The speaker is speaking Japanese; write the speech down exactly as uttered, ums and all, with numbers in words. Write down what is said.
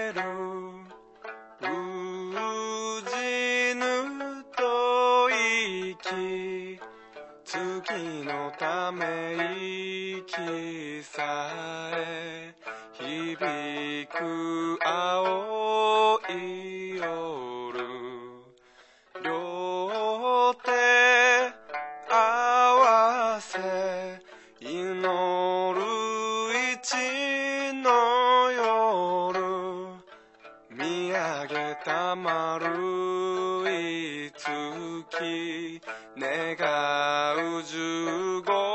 れるうじぬと息月のため息さえ響く青い夜両手合わせ祈る一の夜見上げた丸い月願う十五